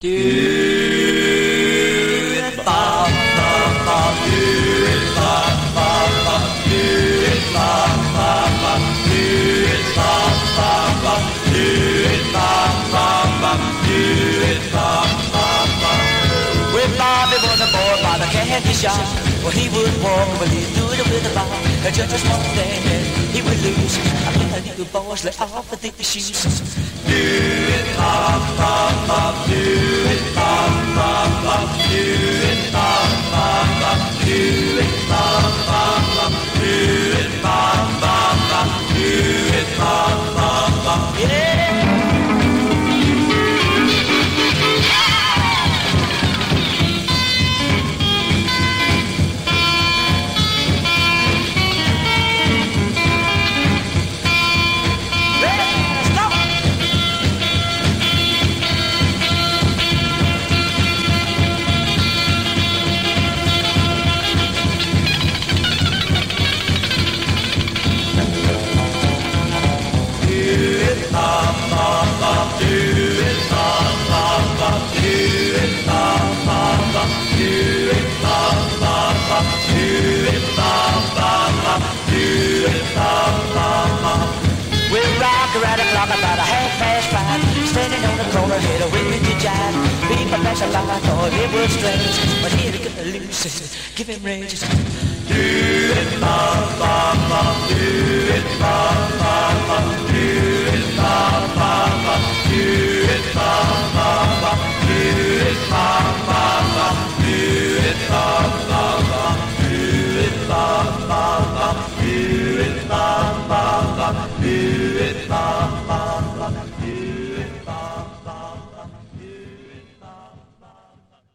Do it, Bob, Bob, Bob, do it, Bob, Bob, Bob, do it, Bob, Bob, Bob, do it, Bob, Bob, Bob, do it, Bob, Bob, Bob, do it, Bob, Bob, Bob. When Bobby was a boy by the candy shop, well, he would walk when he threw it with a bar. And just one day he would lose. I think the little boys let off the thick shoes. Do it, Bob, Bob, Bob, do it, Bob, Bob, Bob, do it, Bob, Bob, Bob, do it, Bob, Bob, Bob, do it, Bob, Bob, Bob, do it, Bob, Bob, Bob, yeah. Around the clock about 5:30, standing on the corner, head away with the jive. People pass a lot, I thought it was strange, but here to get loose, give him rage. Do it, Bob, Bob, Bob, do it, Bob, Bob.